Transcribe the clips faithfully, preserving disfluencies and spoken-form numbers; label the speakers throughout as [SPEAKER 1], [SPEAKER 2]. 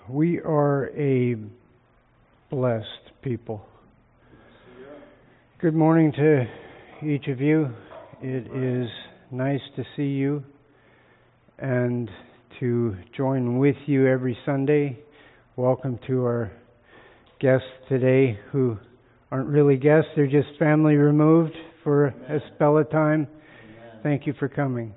[SPEAKER 1] We are a blessed people. Good morning to each of you. It is nice to see you and to join with you every Sunday. Welcome to our guests today who aren't really guests, they're just family removed for a spell of time. Amen. Thank you for coming.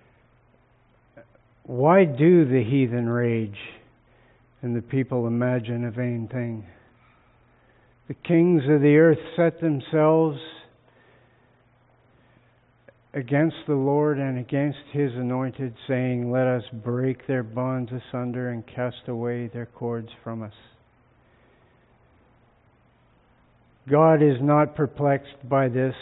[SPEAKER 1] Why do the heathen rage and the people imagine a vain thing? The kings of the earth set themselves against the Lord and against His anointed, saying, "Let us break their bonds asunder and cast away their cords from us." God is not perplexed by this.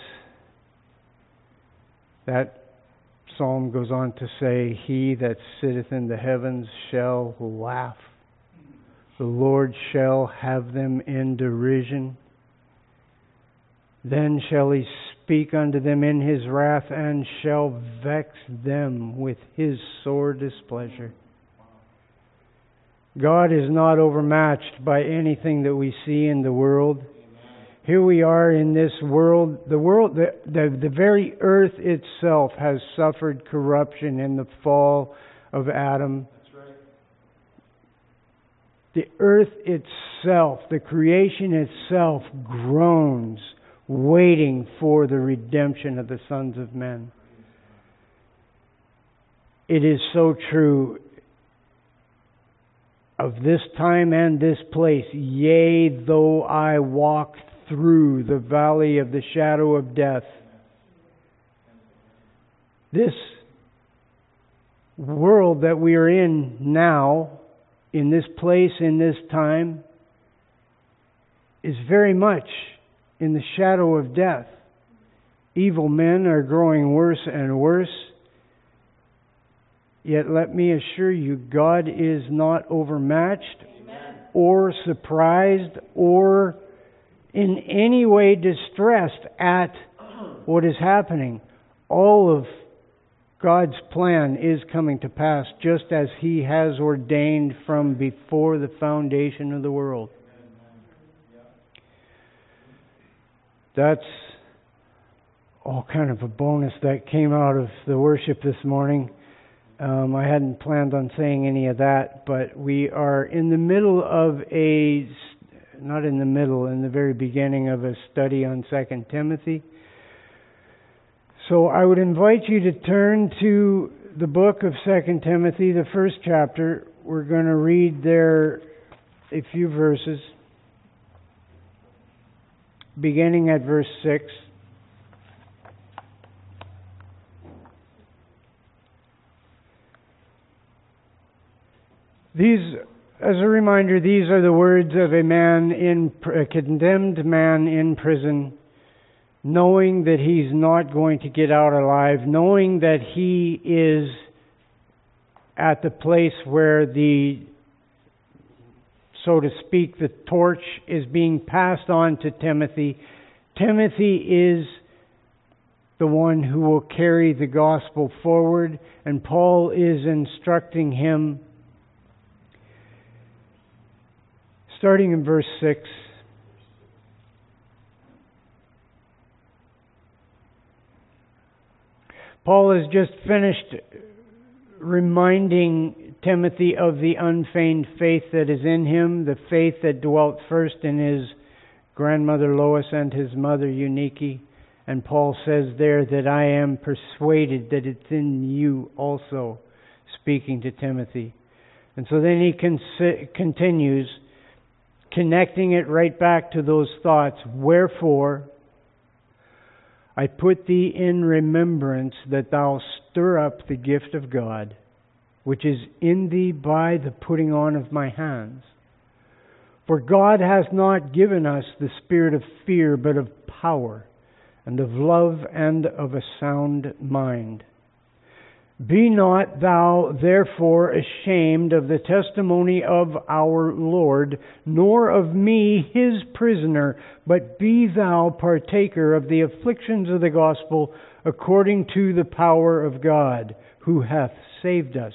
[SPEAKER 1] That psalm goes on to say, "He that sitteth in the heavens shall laugh. The Lord shall have them in derision. Then shall He speak unto them in His wrath, and shall vex them with His sore displeasure." God is not overmatched by anything that we see in the world. Here we are in this world. The world, the, the, the very earth itself has suffered corruption in the fall of Adam.
[SPEAKER 2] That's right.
[SPEAKER 1] The earth itself, the creation itself, groans, waiting for the redemption of the sons of men. It is so true of this time and this place. Yea, though I walk through the valley of the shadow of death. This world that we are in now, in this place, in this time, is very much in the shadow of death. Evil men are growing worse and worse. Yet let me assure you, God is not overmatched, Amen, or surprised or in any way distressed at what is happening. All of God's plan is coming to pass just as He has ordained from before the foundation of the world. That's all kind of a bonus that came out of the worship this morning. Um, I hadn't planned on saying any of that, but we are in the middle of a Not in the middle, in the very beginning of a study on Second Timothy. So I would invite you to turn to the book of Second Timothy, the first chapter. We're going to read there a few verses, beginning at verse six. These As a reminder, these are the words of a man in a condemned man in prison, knowing that he's not going to get out alive, knowing that he is at the place where the, so to speak, the torch is being passed on to Timothy. Timothy is the one who will carry the gospel forward, and Paul is instructing him. Starting in verse six. Paul has just finished reminding Timothy of the unfeigned faith that is in him, the faith that dwelt first in his grandmother Lois and his mother Eunike. And Paul says there that I am persuaded that it's in you also, speaking to Timothy. And so then he con- continues, connecting it right back to those thoughts. Wherefore, I put thee in remembrance that thou stir up the gift of God, which is in thee by the putting on of my hands. For God hath not given us the spirit of fear, but of power, and of love, and of a sound mind. Be not thou therefore ashamed of the testimony of our Lord, nor of me his prisoner, but be thou partaker of the afflictions of the gospel according to the power of God, who hath saved us,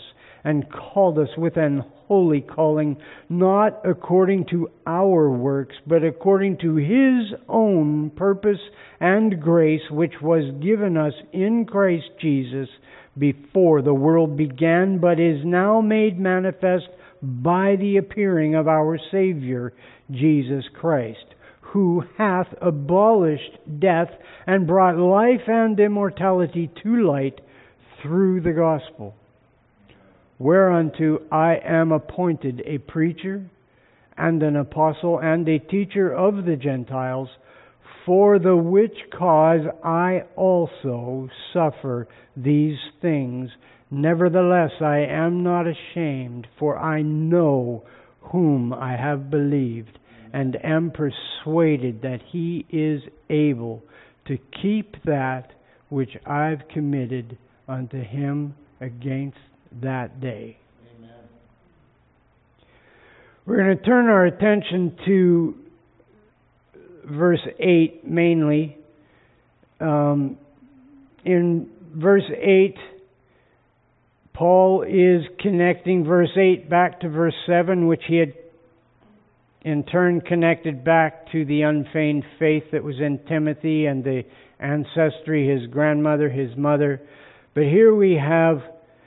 [SPEAKER 1] and called us with an holy calling, not according to our works, but according to His own purpose and grace, which was given us in Christ Jesus before the world began, but is now made manifest by the appearing of our Savior, Jesus Christ, who hath abolished death and brought life and immortality to light through the gospel, whereunto I am appointed a preacher and an apostle and a teacher of the Gentiles, for the which cause I also suffer these things. Nevertheless, I am not ashamed, for I know whom I have believed, and am persuaded that He is able to keep that which I've committed unto Him against that day. Amen. We're going to turn our attention to verse eight mainly. Um, in verse eight, Paul is connecting verse eight back to verse seven, which he had in turn connected back to the unfeigned faith that was in Timothy and the ancestry, his grandmother, his mother. But here we have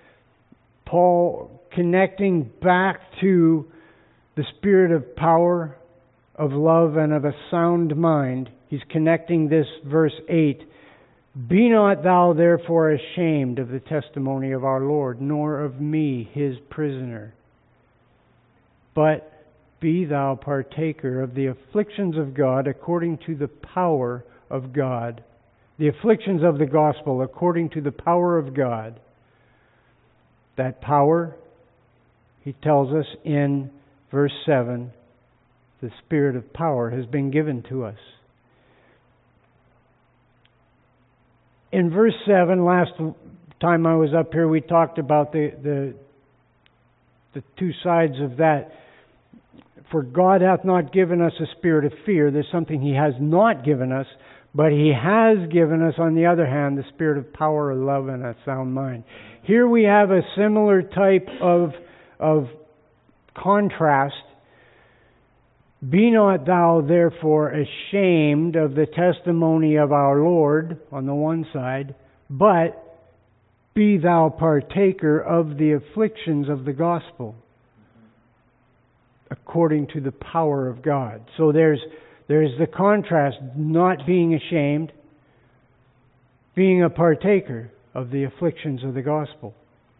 [SPEAKER 1] Paul connecting back to the spirit of power, of love, and of a sound mind. He's connecting this verse eight. Be not thou therefore ashamed of the testimony of our Lord, nor of me, His prisoner, but be thou partaker of the afflictions of God according to the power of God. The afflictions of the gospel according to the power of God. That power, he tells us in verse seven, the spirit of power has been given to us. In verse seven, last time I was up here, we talked about the, the, the two sides of that. For God hath not given us a spirit of fear. There's something He has not given us, but He has given us, on the other hand, the spirit of power, love, and a sound mind. Here we have a similar type of, of contrast. Be not thou therefore ashamed of the testimony of our Lord, on the one side, but be thou partaker of the afflictions of the gospel, according to the power of God. So there's there's the contrast, not being ashamed, being a partaker of the afflictions of the gospel.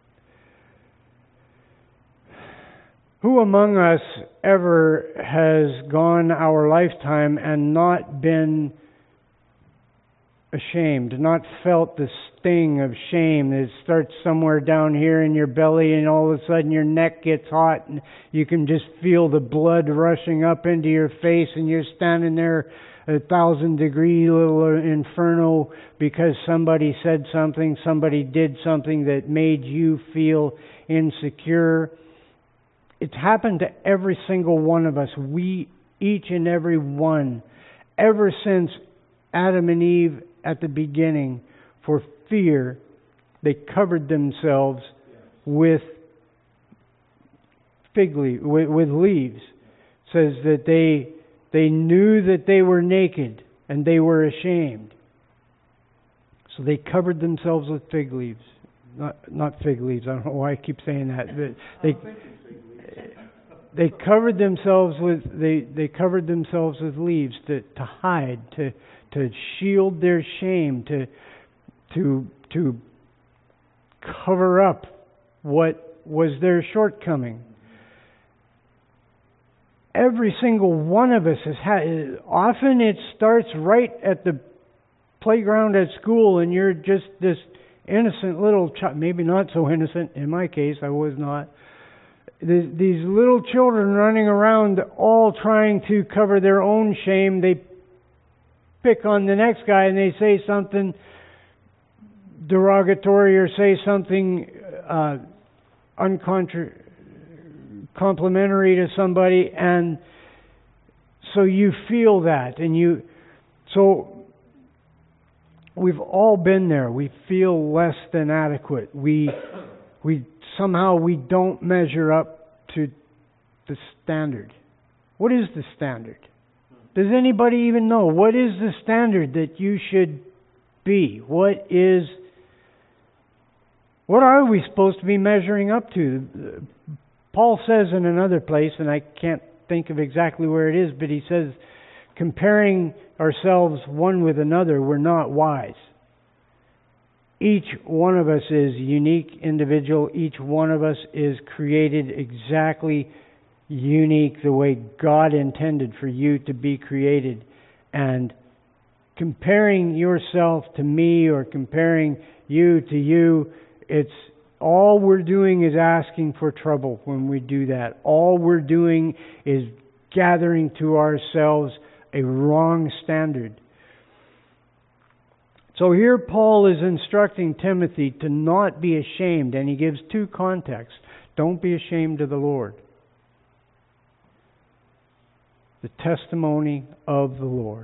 [SPEAKER 1] Who among us ever has gone our lifetime and not been ashamed, not felt the sting of shame that starts somewhere down here in your belly, and all of a sudden your neck gets hot and you can just feel the blood rushing up into your face, and you're standing there a thousand degree little inferno because somebody said something, somebody did something that made you feel insecure. It's happened to every single one of us. We, each and every one, ever since Adam and Eve at the beginning, for fear, they covered themselves with fig leaf, with, with leaves. It says that they they knew that they were naked and they were ashamed. So they covered themselves with fig leaves. Not not fig leaves. I don't know why I keep saying that. But they they covered themselves with they, they covered themselves with leaves to, to hide, to to shield their shame, to to to cover up what was their shortcoming. Every single one of us has had. Often it starts right at the playground at school, and you're just this innocent little child. Maybe not so innocent. In my case, I was not. These little children running around, all trying to cover their own shame. They pick on the next guy and they say something derogatory or say something uh, uncontra- complimentary to somebody, and so you feel that, and you so we've all been there. We feel less than adequate. We we somehow we don't measure up to the standard. What is the standard? Does anybody even know? What is the standard that you should be? What is... What are we supposed to be measuring up to? Paul says in another place, and I can't think of exactly where it is, but he says, comparing ourselves one with another, we're not wise. Each one of us is a unique individual. Each one of us is created exactly unique the way God intended for you to be created. And comparing yourself to me or comparing you to you, it's all we're doing is asking for trouble when we do that. All we're doing is gathering to ourselves a wrong standard. So here Paul is instructing Timothy to not be ashamed, and he gives two contexts. Don't be ashamed of the Lord. The testimony of the Lord.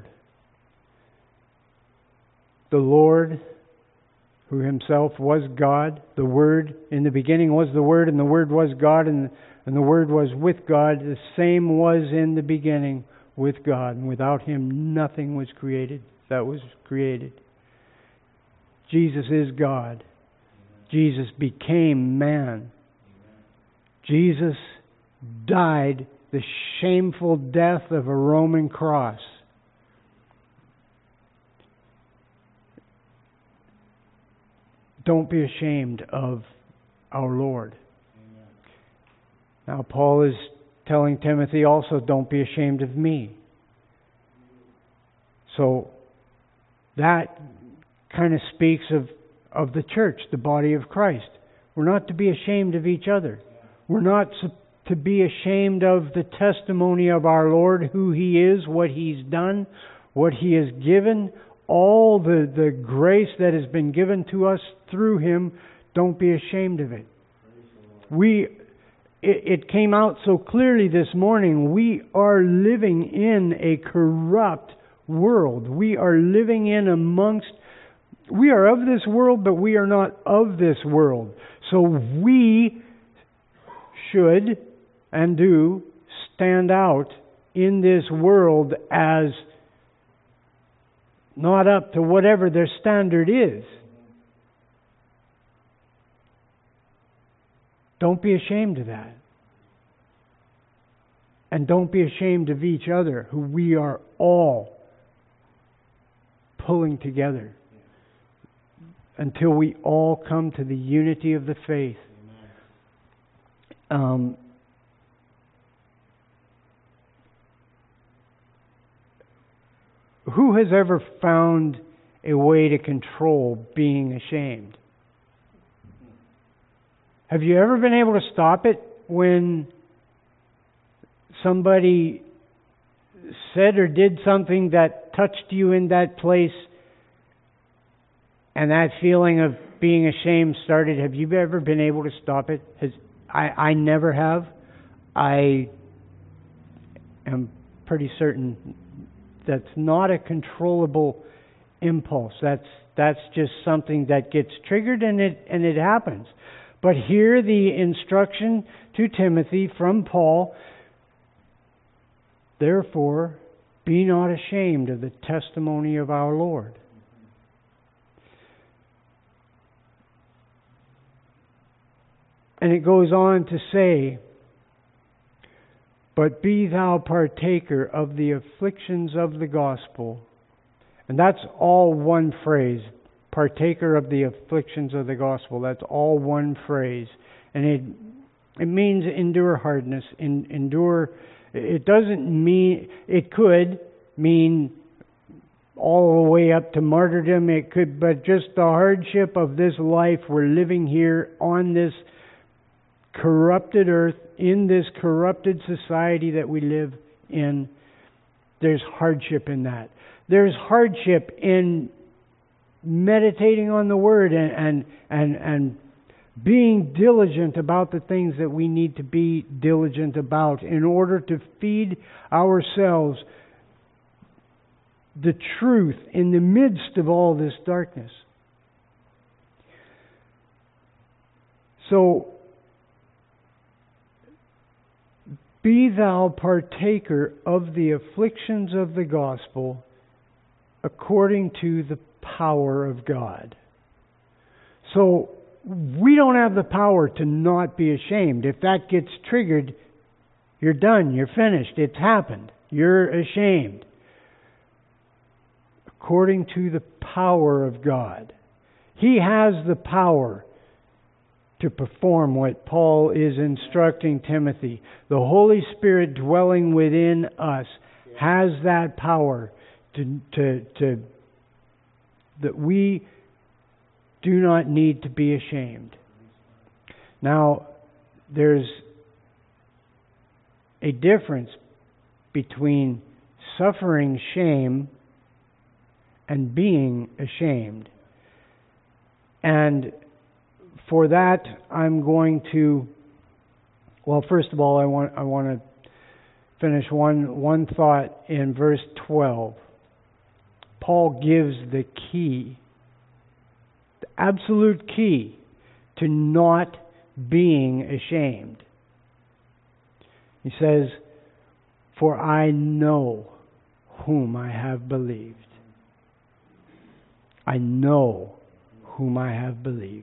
[SPEAKER 1] The Lord, who himself was God. The Word, in the beginning was the Word, and the Word was God, and, and the Word was with God. The same was in the beginning with God. And without Him, nothing was created that was created. Jesus is God. Jesus became man. Jesus died the shameful death of a Roman cross. Don't be ashamed of our Lord. Amen. Now Paul is telling Timothy also, don't be ashamed of me. So that kind of speaks of, of the church, the body of Christ. We're not to be ashamed of each other. We're not to be ashamed of the testimony of our Lord, who He is, what He's done, what He has given, all the, the grace that has been given to us through Him. Don't be ashamed of it. We, it, it came out so clearly this morning. We are living in a corrupt world. We are living in amongst, we are of this world, but we are not of this world. So we should and do stand out in this world as not up to whatever their standard is. Don't be ashamed of that. And don't be ashamed of each other, who we are all pulling together until we all come to the unity of the faith. Um, who has ever found a way to control being ashamed? Have you ever been able to stop it when somebody said or did something that touched you in that place, and that feeling of being ashamed started? Have you ever been able to stop it? Has I, I never have. I am pretty certain that's not a controllable impulse. That's that's just something that gets triggered, and it and it happens. But here the instruction to Timothy from Paul, therefore, be not ashamed of the testimony of our Lord. And it goes on to say, but be thou partaker of the afflictions of the gospel. And that's all one phrase. Partaker of the afflictions of the gospel. That's all one phrase. And it it means endure hardness. In, endure, it doesn't mean, it could mean all the way up to martyrdom. It could, but just the hardship of this life. We're living here on this corrupted earth, in this corrupted society that we live in. There's hardship in that. There's hardship in meditating on the Word and and and, and being diligent about the things that we need to be diligent about in order to feed ourselves the truth in the midst of all this darkness. So be thou partaker of the afflictions of the gospel according to the power of God. So we don't have the power to not be ashamed. If that gets triggered, you're done, you're finished, it's happened. You're ashamed. According to the power of God. He has the power to perform what Paul is instructing Timothy. The Holy Spirit dwelling within us has that power to, to, to that we do not need to be ashamed. Now, there's a difference between suffering shame and being ashamed. And for that, I'm going to, well, first of all, I want I want to finish one one thought in verse twelve. Paul gives the key, the absolute key to not being ashamed. He says, "For I know whom I have believed." I know whom I have believed.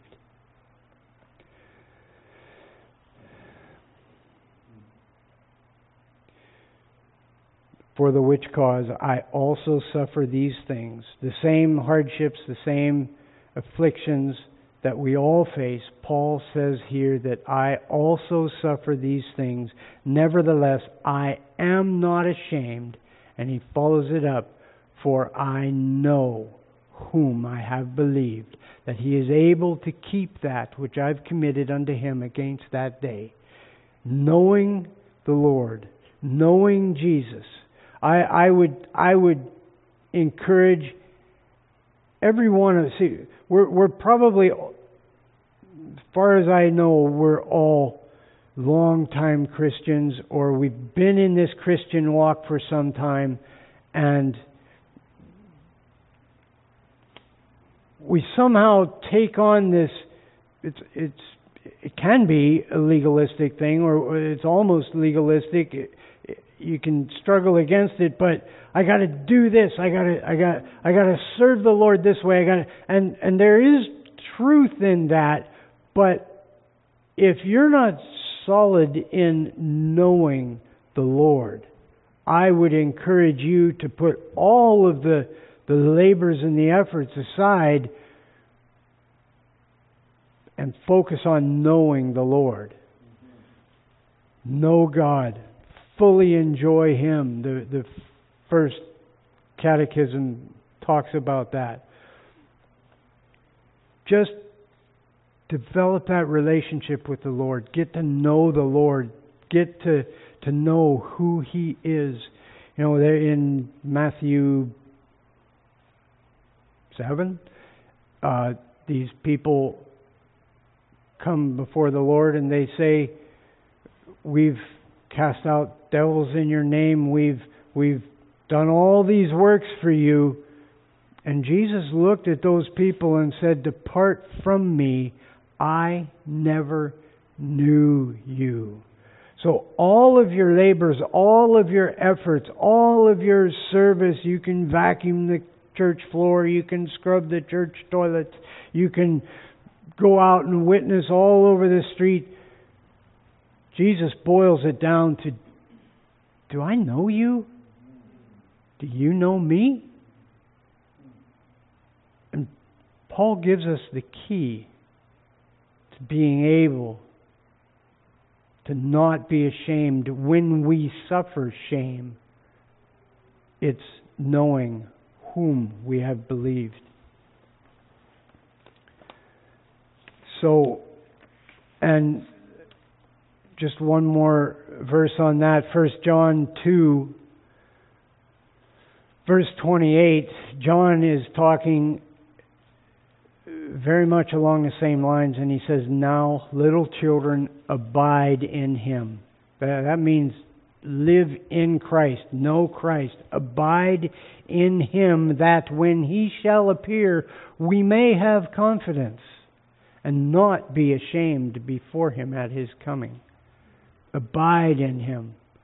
[SPEAKER 1] For the which cause I also suffer these things, the same hardships, the same afflictions that we all face. Paul says here that I also suffer these things. Nevertheless, I am not ashamed. And he follows it up. For I know whom I have believed, that he is able to keep that which I've committed unto him against that day. Knowing the Lord, knowing Jesus, I, I would I would encourage everyone to see. We're we're probably, as far as I know, we're all long-time Christians, or we've been in this Christian walk for some time, and we somehow take on this. It's it's it can be a legalistic thing, or it's almost legalistic. It, it, you can struggle against it, but I got to do this. I got to I got I got to serve the Lord this way. I got to, and and there is truth in that, but if you're not solid in knowing the Lord, I would encourage you to put all of the the labors and the efforts aside and focus on knowing the Lord. Know God. Fully enjoy Him. The, the first catechism talks about that. Just develop that relationship with the Lord. Get to know the Lord. Get to, to know who He is. You know, there in Matthew seven, uh, these people come before the Lord and they say, "We've cast out devils in your name. We've we've done all these works for you." And Jesus looked at those people and said, "Depart from me, I never knew you." So all of your labors, all of your efforts, all of your service, you can vacuum the church floor, you can scrub the church toilets, you can go out and witness all over the street. Jesus boils it down to, do I know you? Do you know me? And Paul gives us the key to being able to not be ashamed when we suffer shame. It's knowing whom we have believed. So, and just one more verse on that. First John two, verse twenty-eight. John is talking very much along the same lines, and he says, "Now, little children, abide in Him." That means live in Christ, know Christ, abide in Him, that when He shall appear, we may have confidence and not be ashamed before Him at His coming. Abide in Him.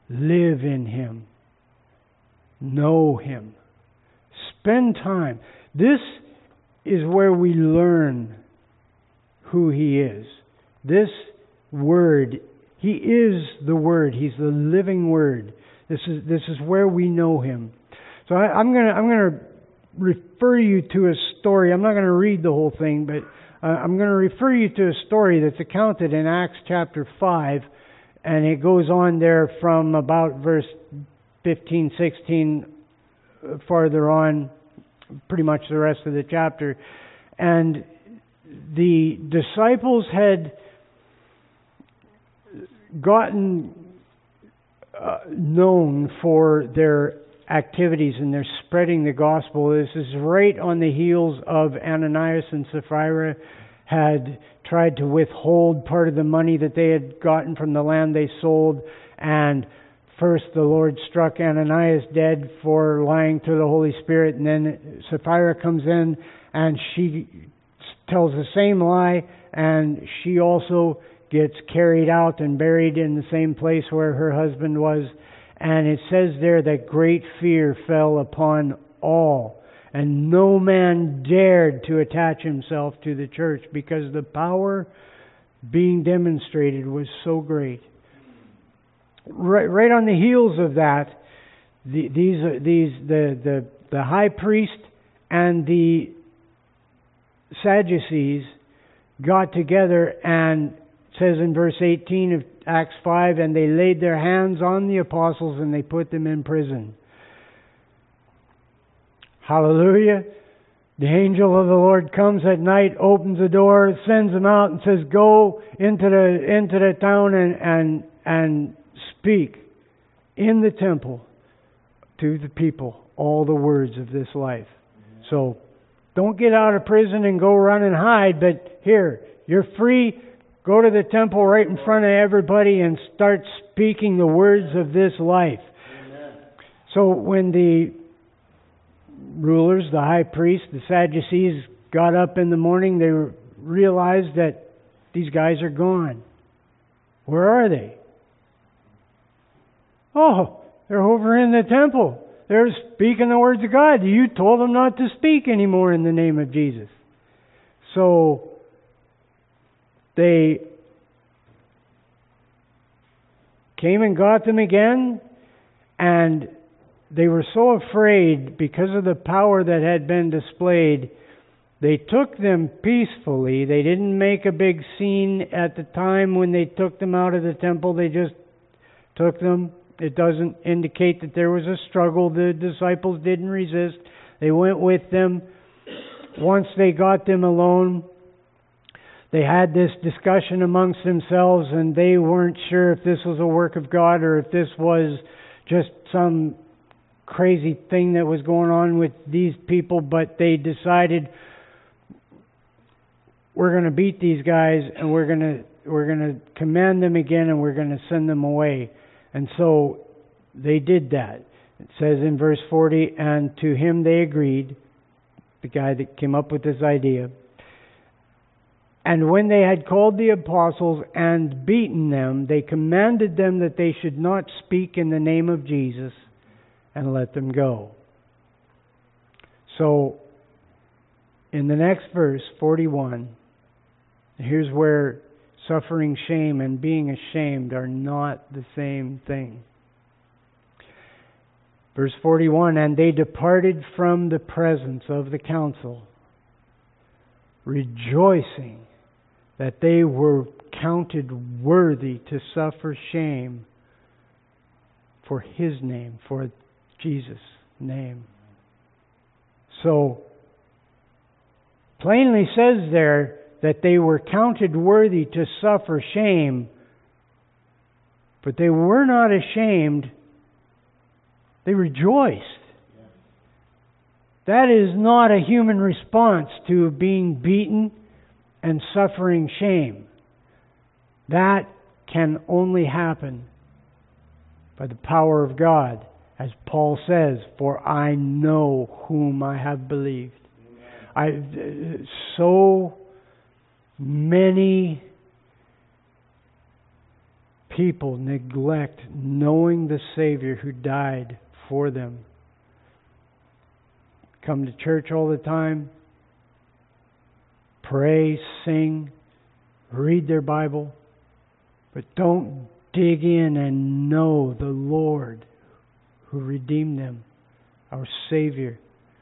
[SPEAKER 1] Live in Him. Know Him. Spend time. This is where we learn who He is. This Word, He is the Word. He's the living Word. This is this is where we know Him. So I, I'm gonna I'm gonna refer you to a story. I'm not gonna read the whole thing, but uh, I'm gonna refer you to a story that's accounted in Acts chapter five, and it goes on there from about verse fifteen, sixteen, farther on, pretty much the rest of the chapter. And the disciples had gotten uh, known for their activities, and they're spreading the gospel. This is right on the heels of Ananias and Sapphira had tried to withhold part of the money that they had gotten from the land they sold, and first the Lord struck Ananias dead for lying to the Holy Spirit, and then Sapphira comes in and she tells the same lie, and she also gets carried out and buried in the same place where her husband was. And it says there that great fear fell upon all, and no man dared to attach himself to the church because the power being demonstrated was so great. Right, right on the heels of that, the, these, these, the, the, the high priest and the Sadducees got together, and it says in verse eighteen of Acts five, and they laid their hands on the apostles and they put them in prison. Hallelujah. The angel of the Lord comes at night, opens the door, sends them out and says, go into the into the town and and and speak in the temple to the people all the words of this life. Mm-hmm. So don't get out of prison and go run and hide, but here, you're free. Go to the temple right in front of everybody and start speaking the words of this life. Amen. So when the rulers, the high priest, the Sadducees got up in the morning, they realized that these guys are gone. Where are they? Oh, they're over in the temple. They're speaking the words of God. You told them not to speak anymore in the name of Jesus. So they came and got them again, and they were so afraid because of the power that had been displayed. They took them peacefully. They didn't make a big scene at the time when they took them out of the temple. They just took them. It doesn't indicate that there was a struggle. The disciples didn't resist. They went with them. Once they got them alone, they had this discussion amongst themselves, and they weren't sure if this was a work of God or if this was just some crazy thing that was going on with these people, but they decided, we're going to beat these guys, and we're going to we're going to command them again, and we're going to send them away. And so they did that. It says in verse forty, and to him they agreed, the guy that came up with this idea. And when they had called the apostles and beaten them, they commanded them that they should not speak in the name of Jesus, and let them go. So, in the next verse, forty-one, here's where suffering shame and being ashamed are not the same thing. Verse forty-one, and they departed from the presence of the council, rejoicing that they were counted worthy to suffer shame for His name, for Jesus' name. So, plainly says there that they were counted worthy to suffer shame, but they were not ashamed. They rejoiced. That is not a human response to being beaten and suffering shame. That can only happen by the power of God. As Paul says, for I know whom I have believed. I, so many people neglect knowing the Savior who died for them. Come to church all the time, pray, sing, read their Bible, but don't dig in and know the Lord who redeemed them, our Savior.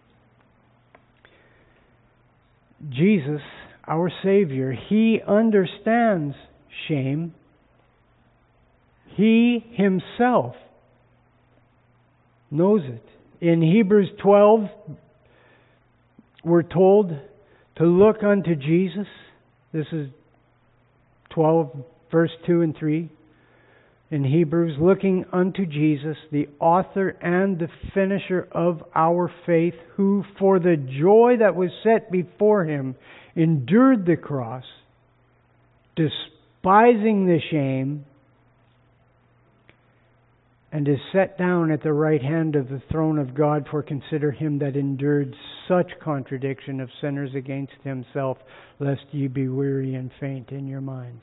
[SPEAKER 1] Jesus, our Savior, He understands shame. He Himself knows it. In Hebrews twelve, we're told to look unto Jesus. This is twelve, verse two and three. In Hebrews, looking unto Jesus, the author and the finisher of our faith, who for the joy that was set before Him endured the cross, despising the shame, and is set down at the right hand of the throne of God. For consider Him that endured such contradiction of sinners against Himself, lest ye be weary and faint in your minds.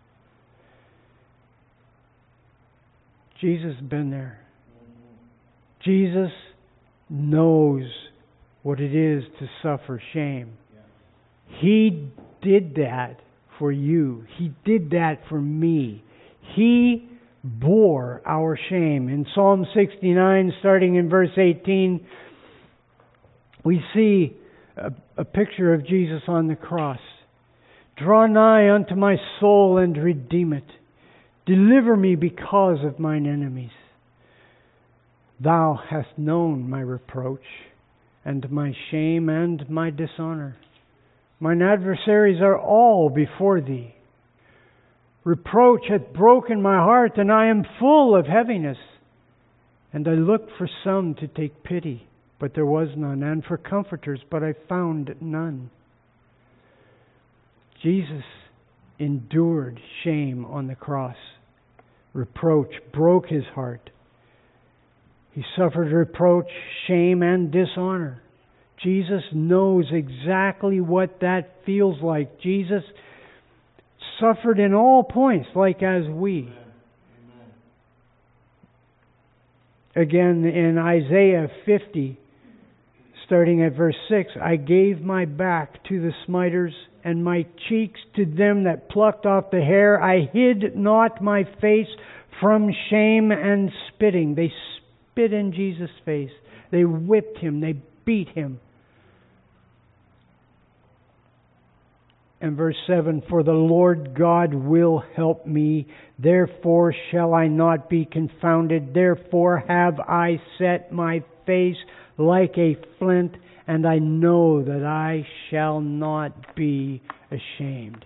[SPEAKER 1] Jesus has been there. Jesus knows what it is to suffer shame. He did that for you. He did that for me. He bore our shame. In Psalm sixty-nine, starting in verse eighteen, we see a, a picture of Jesus on the cross. Draw nigh unto my soul and redeem it. Deliver me because of mine enemies. Thou hast known my reproach, and my shame and my dishonor. Mine adversaries are all before thee. Reproach hath broken my heart, and I am full of heaviness. And I looked for some to take pity, but there was none, and for comforters, but I found none. Jesus endured shame on the cross. Reproach broke His heart. He suffered reproach, shame, and dishonor. Jesus knows exactly what that feels like. Jesus suffered in all points, like as we. Again, in Isaiah fifty, starting at verse six, I gave my back to the smiters, and my cheeks to them that plucked off the hair. I hid not my face from shame and spitting. They spit in Jesus' face. They whipped Him. They beat Him. And verse seven, for the Lord God will help me, therefore shall I not be confounded. Therefore have I set my face like a flint, and I know that I shall not be ashamed.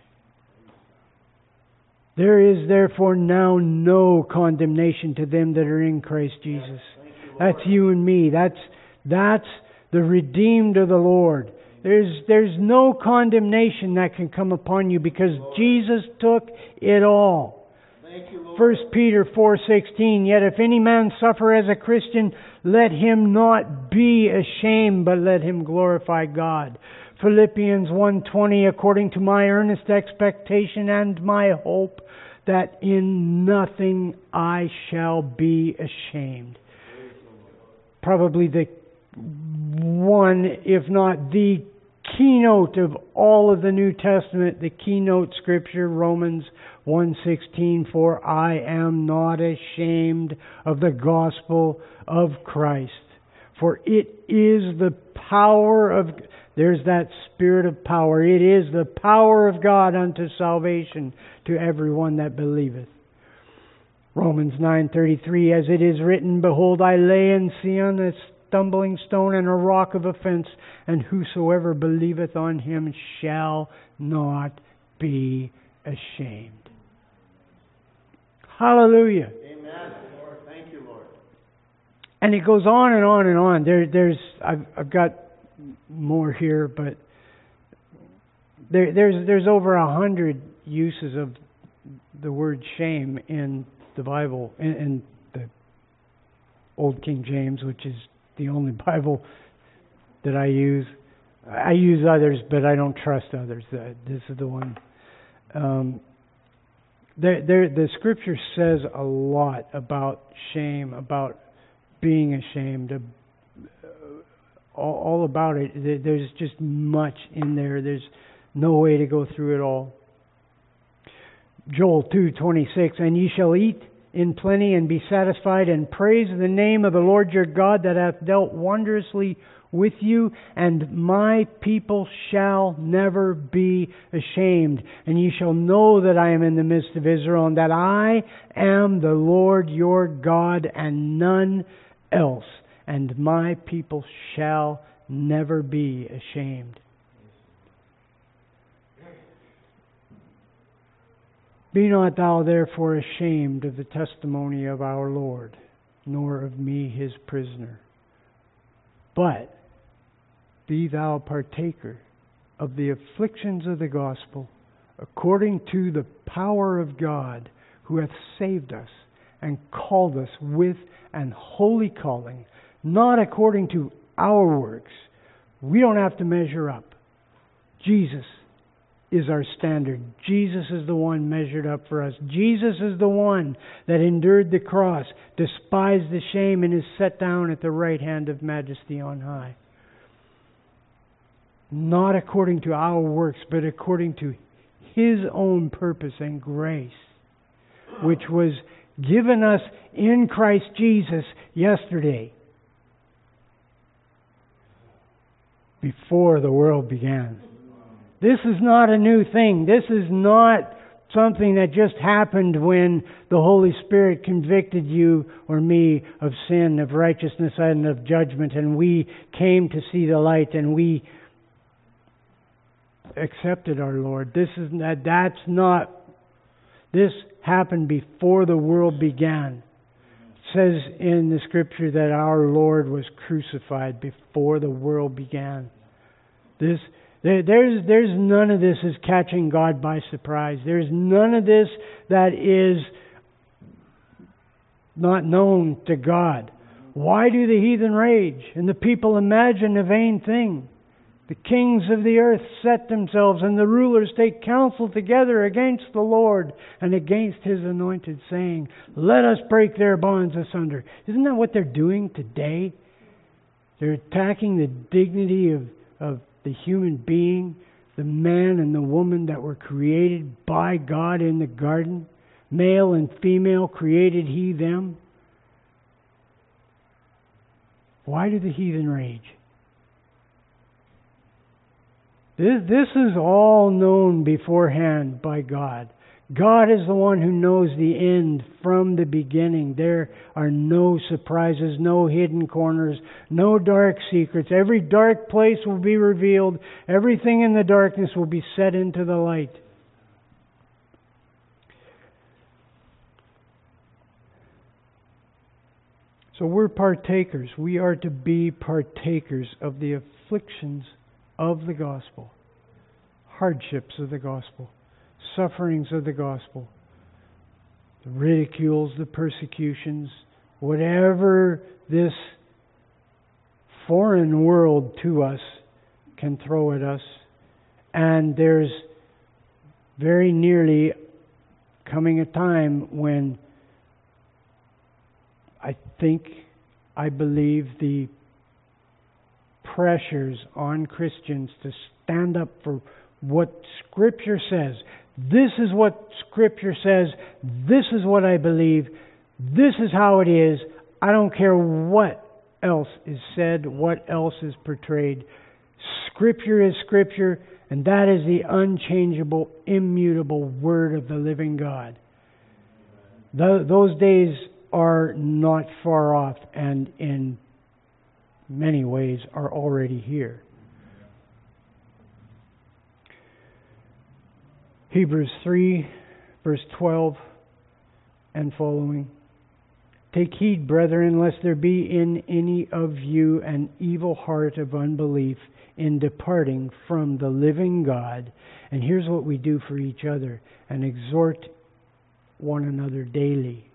[SPEAKER 1] There is therefore now no condemnation to them that are in Christ Jesus. That's you and me. That's that's the redeemed of the Lord. There's there's no condemnation that can come upon you because Jesus took it all. First Peter four sixteen, yet if any man suffer as a Christian, let him not be ashamed, but let him glorify God. Philippians one twenty, according to my earnest expectation and my hope, that in nothing I shall be ashamed. Probably the one, if not the keynote of all of the New Testament, the keynote scripture, Romans one sixteen, for I am not ashamed of the gospel of Christ, for it is the power of, there's that spirit of power, it is the power of God unto salvation to everyone that believeth. Romans nine thirty-three, as it is written, behold, I lay in Sion a stumbling stone and a rock of offense, and whosoever believeth on Him shall not be ashamed. Hallelujah.
[SPEAKER 2] Amen. Lord, thank you, Lord.
[SPEAKER 1] And it goes on and on and on. There, there's, I've, I've got more here, but there, there's, there's over a hundred uses of the word shame in the Bible, in, in the Old King James, which is the only Bible that I use. I use others, but I don't trust others. This is the one. Um, There, there, the Scripture says a lot about shame, about being ashamed, uh, all, all about it. There's just much in there. There's no way to go through it all. Joel two twenty-six, and ye shall eat in plenty and be satisfied, and praise the name of the Lord your God that hath dealt wondrously with you, and my people shall never be ashamed. And ye shall know that I am in the midst of Israel, and that I am the Lord your God, and none else. And my people shall never be ashamed. Be not thou therefore ashamed of the testimony of our Lord, nor of me his prisoner. But be thou partaker of the afflictions of the gospel, according to the power of God, who hath saved us, and called us with an holy calling, not according to our works. We don't have to measure up. Jesus is our standard. Jesus is the one measured up for us. Jesus is the one that endured the cross, despised the shame, and is set down at the right hand of majesty on high. Not according to our works, but according to His own purpose and grace, which was given us in Christ Jesus yesterday, before the world began. This is not a new thing. This is not something that just happened when the Holy Spirit convicted you or me of sin, of righteousness, and of judgment, and we came to see the light and we accepted our Lord. This is that. That's not. This happened before the world began. It says in the Scripture that our Lord was crucified before the world began. This. There, there's, there's none of this is catching God by surprise. There's none of this that is not known to God. Why do the heathen rage and the people imagine a vain thing? The kings of the earth set themselves, and the rulers take counsel together against the Lord and against His anointed, saying, let us break their bonds asunder. Isn't that what they're doing today? They're attacking the dignity of, of the human being, the man and the woman that were created by God in the garden. Male and female created He them. Why do the heathen rage? This, this is all known beforehand by God. God is the one who knows the end from the beginning. There are no surprises, no hidden corners, no dark secrets. Every dark place will be revealed. Everything in the darkness will be set into the light. So we're partakers. We are to be partakers of the afflictions of the gospel, hardships of the gospel, sufferings of the gospel, the ridicules, the persecutions, whatever this foreign world to us can throw at us. And there's very nearly coming a time when I think, I believe the pressures on Christians to stand up for what Scripture says. This is what Scripture says. This is what I believe. This is how it is. I don't care what else is said, what else is portrayed. Scripture is Scripture, and that is the unchangeable, immutable Word of the living God. Th- those days are not far off, and in many ways are already here. Hebrews three, verse twelve and following. Take heed, brethren, lest there be in any of you an evil heart of unbelief in departing from the living God. And here's what we do for each other, and exhort one another daily,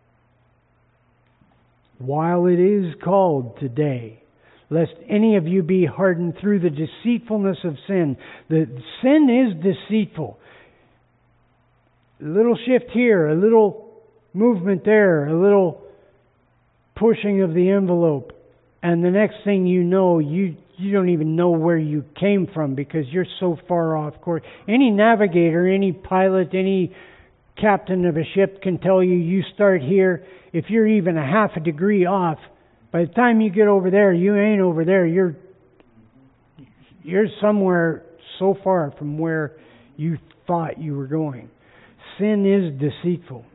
[SPEAKER 1] while it is called today, lest any of you be hardened through the deceitfulness of sin. The sin is deceitful. A little shift here, a little movement there, a little pushing of the envelope. And the next thing you know, you, you don't even know where you came from because you're so far off course. Any navigator, any pilot, any captain of a ship can tell you you start here. If you're even a half a degree off, by the time you get over there, you ain't over there. You're you're somewhere so far from where you thought you were going. Sin is deceitful.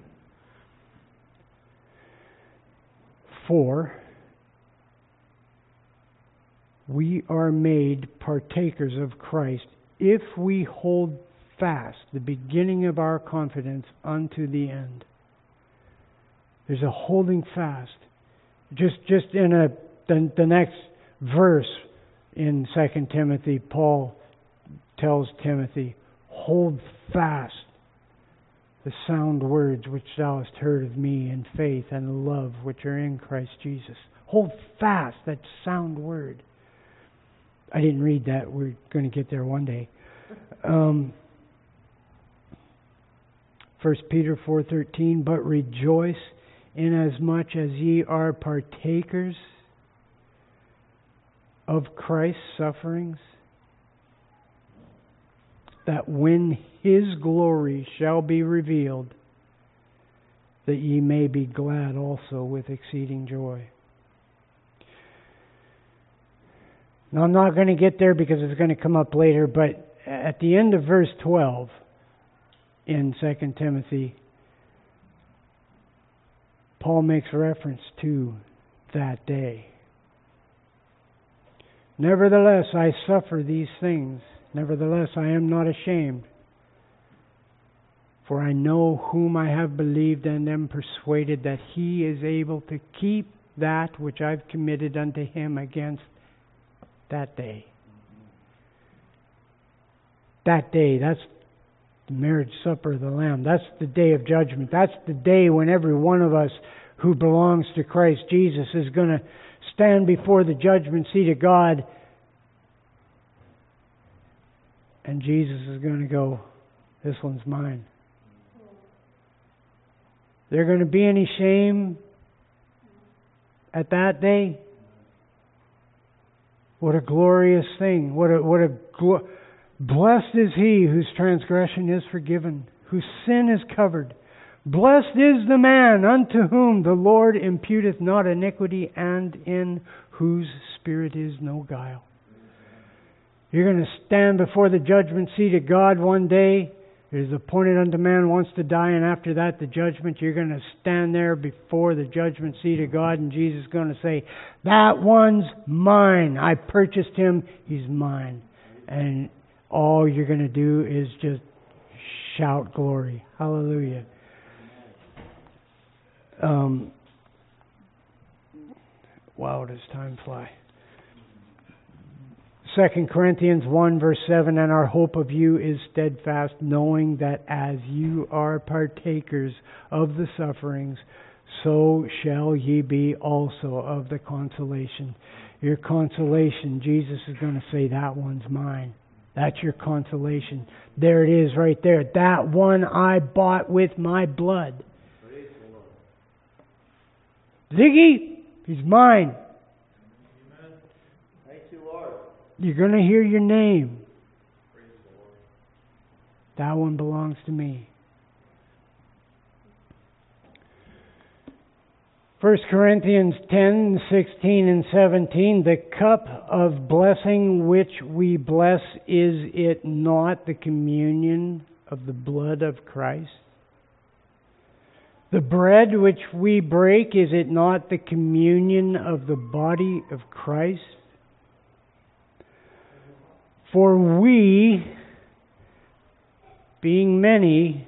[SPEAKER 1] For we are made partakers of Christ if we hold fast the beginning of our confidence unto the end. There's a holding fast. Just just in a the, the next verse in Second Timothy, Paul tells Timothy, hold fast the sound words which thou hast heard of me in faith and love which are in Christ Jesus. Hold fast that sound word. I didn't read that. We're going to get there one day. Um, First Peter four thirteen, but rejoice inasmuch as ye are partakers of Christ's sufferings, that when His glory shall be revealed, that ye may be glad also with exceeding joy. Now I'm not going to get there because it's going to come up later, but at the end of verse twelve in Second Timothy, Paul makes reference to that day. Nevertheless, I suffer these things. Nevertheless, I am not ashamed. For I know whom I have believed and am persuaded that He is able to keep that which I've committed unto Him against that day. That day, that's the marriage supper of the Lamb. That's the day of judgment. That's the day when every one of us who belongs to Christ Jesus is going to stand before the judgment seat of God. And Jesus is going to go, this one's mine. There going to be any shame at that day? What a glorious thing. What a, what a glo- blessed is he whose transgression is forgiven, whose sin is covered. Blessed is the man unto whom the Lord imputeth not iniquity, and in whose spirit is no guile. You're going to stand before the judgment seat of God one day. It is appointed unto man once to die, and after that the judgment. You're going to stand there before the judgment seat of God, and Jesus is going to say, that one's mine. I purchased him. He's mine. And all you're going to do is just shout glory. Hallelujah. Um, wow, does time fly. Second Corinthians one verse seven, and our hope of you is steadfast, knowing that as you are partakers of the sufferings, so shall ye be also of the consolation. Your consolation, Jesus is going to say, that one's mine. That's your consolation. There it is right there. That one I bought with my blood. Ziggy, he's mine.
[SPEAKER 2] Amen. Thank you, Lord.
[SPEAKER 1] You're going to hear your name. Praise the Lord. That one belongs to me. First Corinthians ten, sixteen and seventeen, the cup of blessing which we bless, is it not the communion of the blood of Christ? The bread which we break, is it not the communion of the body of Christ? For we, being many,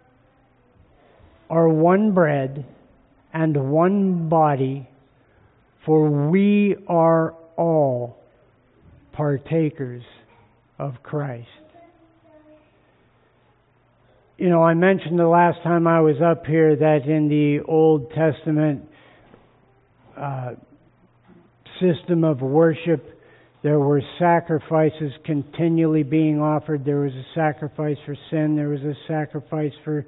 [SPEAKER 1] are one bread and one body, for we are all partakers of Christ. You know, I mentioned the last time I was up here that in the Old Testament uh, system of worship, There were sacrifices continually being offered. There was a sacrifice for sin. There was a sacrifice for...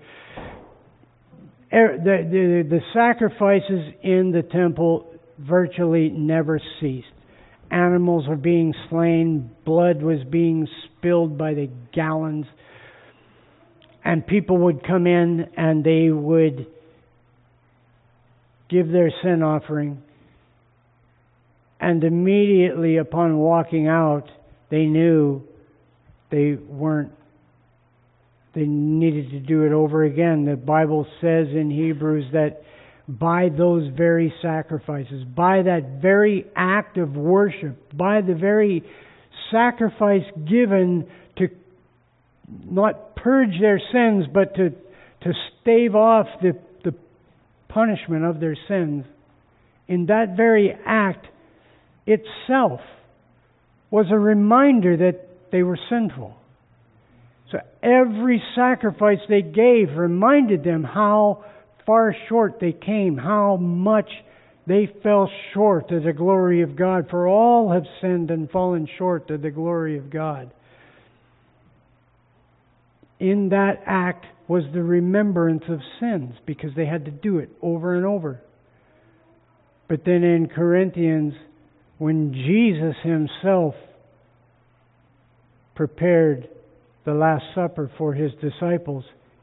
[SPEAKER 1] The, the, the sacrifices in the temple virtually never ceased. Animals were being slain. Blood was being spilled by the gallons. And people would come in and they would give their sin offering. And immediately upon walking out, they knew they weren't, they needed to do it over again. The Bible says in Hebrews that by those very sacrifices, by that very act of worship, by the very sacrifice given to not purge their sins, but to, to stave off the, the punishment of their sins, in that very act itself was a reminder that they were sinful. So every sacrifice they gave reminded them how far short they came, how much they fell short of the glory of God. For all have sinned and fallen short of the glory of God. In that act was the remembrance of sins, because they had to do it over and over. But then in Corinthians, when Jesus Himself prepared the Last Supper for His disciples,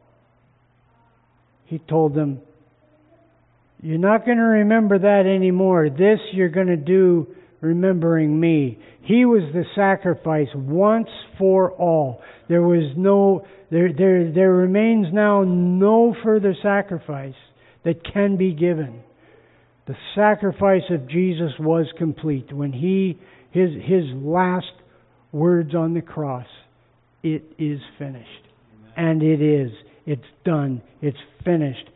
[SPEAKER 1] He told them, you're not going to remember that anymore. This you're going to do remembering me. He was the sacrifice once for all. There was no, there, there, there remains now no further sacrifice that can be given. The sacrifice of Jesus was complete when He, His, His last words on the cross, it is finished. Amen. And it is. It's done. It's finished.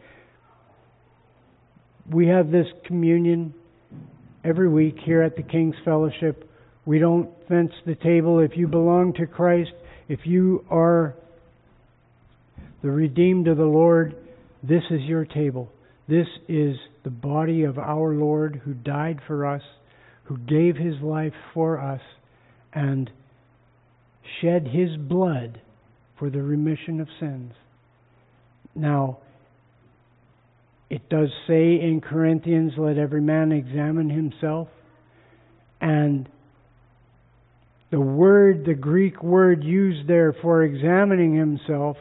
[SPEAKER 1] We have this communion every week here at the King's Fellowship. We don't fence the table. If you belong to Christ, if you are the redeemed of the Lord, this is your table. This is the body of our Lord who died for us, who gave His life for us, and shed His blood for the remission of sins. Now, it does say in Corinthians, let every man examine himself. And the word, the Greek word used there for examining himself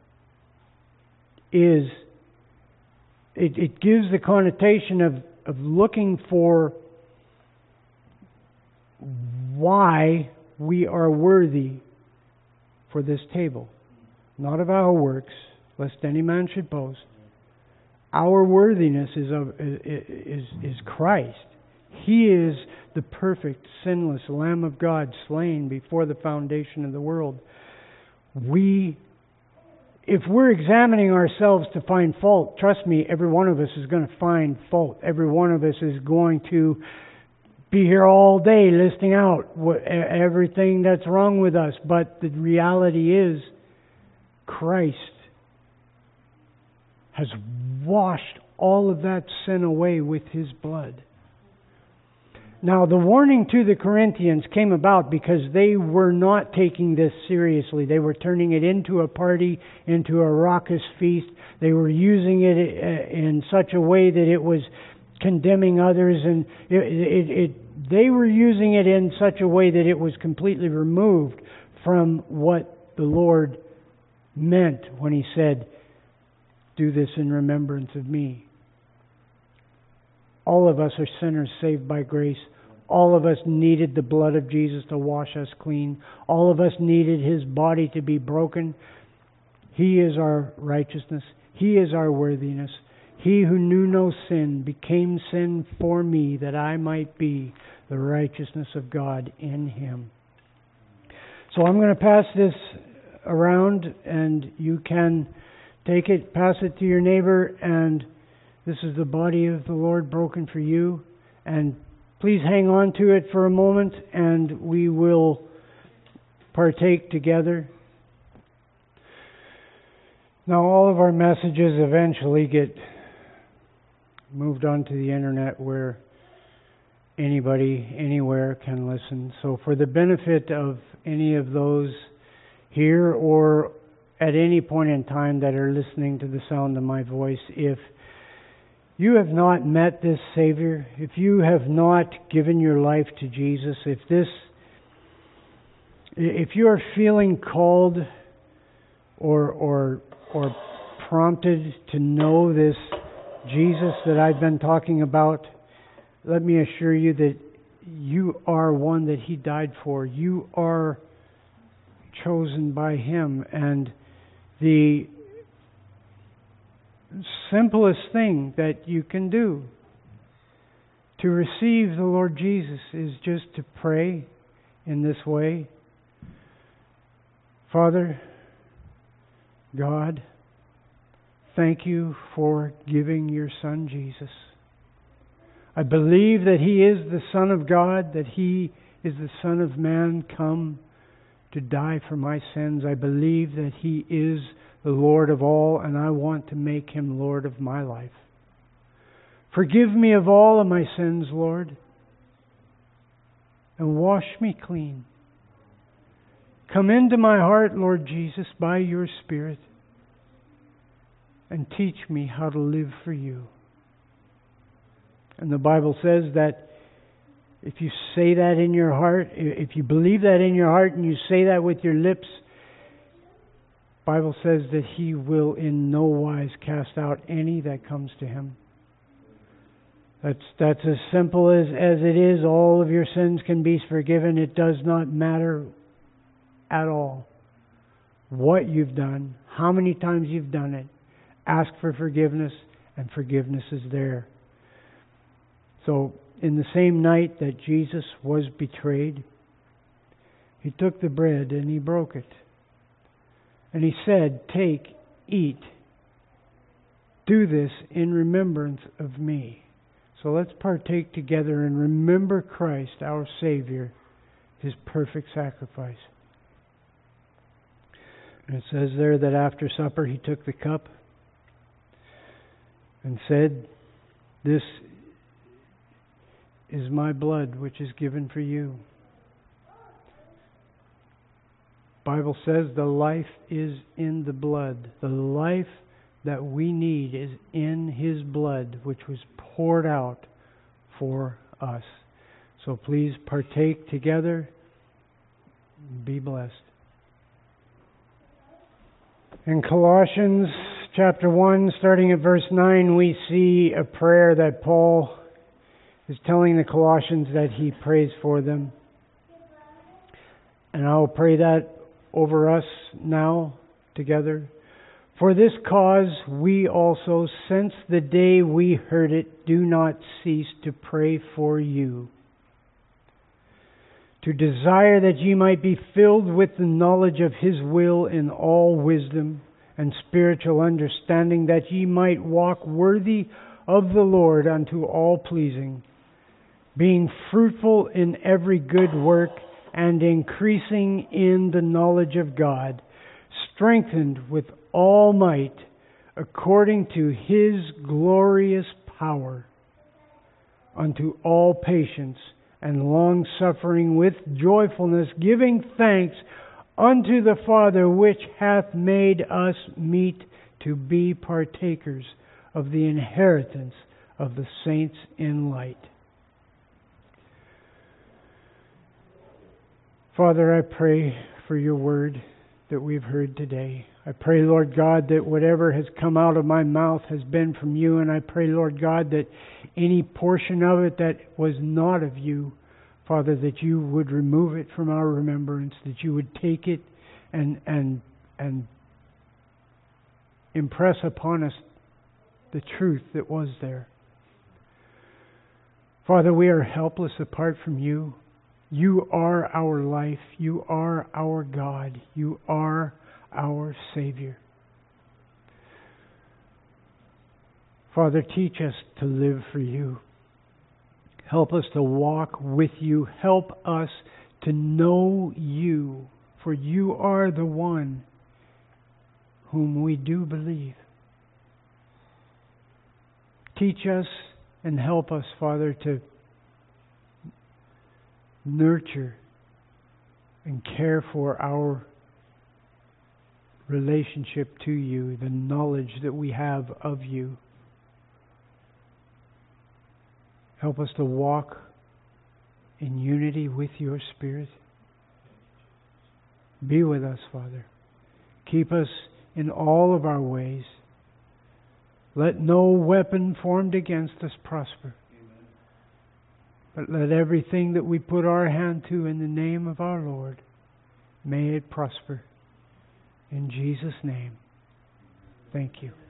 [SPEAKER 1] is, it, it gives the connotation of, of looking for why we are worthy for this table. Not of our works, lest any man should boast. Our worthiness is of is is Christ. He is the perfect, sinless Lamb of God, slain before the foundation of the world. We, if we're examining ourselves to find fault, trust me, every one of us is going to find fault. Every one of us is going to be here all day listing out what, everything that's wrong with us. But the reality is, Christ has washed all of that sin away with His blood. Now, the warning to the Corinthians came about because they were not taking this seriously. They were turning it into a party, into a raucous feast. They were using it in such a way that it was condemning others, and it, it, it, they were using it in such a way that it was completely removed from what the Lord meant when He said, do this in remembrance of me. All of us are sinners saved by grace. All of us needed the blood of Jesus to wash us clean. All of us needed His body to be broken. He is our righteousness. He is our worthiness. He who knew no sin became sin for me, that I might be the righteousness of God in Him. So I'm going to pass this around, and you can take it, pass it to your neighbor, and this is the body of the Lord broken for you. And please hang on to it for a moment, and we will partake together. Now, all of our messages eventually get moved onto the internet, where anybody, anywhere can listen. So for the benefit of any of those here or at any point in time that are listening to the sound of my voice, if you have not met this Savior, if you have not given your life to Jesus, if this, if you are feeling called or or or prompted to know this Jesus that I've been talking about, let me assure you that you are one that He died for. You are chosen by Him, and the simplest thing that you can do to receive the Lord Jesus is just to pray in this way. Father, God, thank you for giving your Son Jesus. I believe that He is the Son of God, that He is the Son of Man come to die for my sins. I believe that He is the Lord of all, and I want to make Him Lord of my life. Forgive me of all of my sins, Lord, and wash me clean. Come into my heart, Lord Jesus, by your Spirit, and teach me how to live for you. And the Bible says that if you say that in your heart, if you believe that in your heart and you say that with your lips, the Bible says that He will in no wise cast out any that comes to Him. That's that's as simple as, as it is. All of your sins can be forgiven. It does not matter at all what you've done, how many times you've done it. Ask for forgiveness, and forgiveness is there. So, in the same night that Jesus was betrayed, He took the bread and He broke it. And He said, "Take, eat. Do this in remembrance of me." So let's partake together and remember Christ, our Savior, His perfect sacrifice. And it says there that after supper He took the cup and said, "This is my blood which is given for you." The Bible says the life is in the blood. The life that we need is in His blood, which was poured out for us. So please partake together. Be blessed. In Colossians chapter one, starting at verse nine, we see a prayer that Paul is telling the Colossians that he prays for them. And I'll pray that over us now together. "For this cause we also, since the day we heard it, do not cease to pray for you, to desire that ye might be filled with the knowledge of His will in all wisdom and spiritual understanding, that ye might walk worthy of the Lord unto all pleasing, being fruitful in every good work and increasing in the knowledge of God, strengthened with all might according to His glorious power, unto all patience and long-suffering with joyfulness, giving thanks unto the Father, which hath made us meet to be partakers of the inheritance of the saints in light." Father, I pray for your word that we've heard today. I pray, Lord God, that whatever has come out of my mouth has been from you, and I pray, Lord God, that any portion of it that was not of you, Father, that you would remove it from our remembrance, that you would take it and and and impress upon us the truth that was there. Father, we are helpless apart from you. You are our life. You are our God. You are our Savior. Father, teach us to live for you. Help us to walk with you. Help us to know you, for you are the one whom we do believe. Teach us and help us, Father, to nurture and care for our relationship to you, the knowledge that we have of you. Help us to walk in unity with your Spirit. Be with us, Father. Keep us in all of our ways. Let no weapon formed against us prosper.
[SPEAKER 2] Amen.
[SPEAKER 1] But let everything that we put our hand to in the name of our Lord, may it prosper. In Jesus' name, thank you.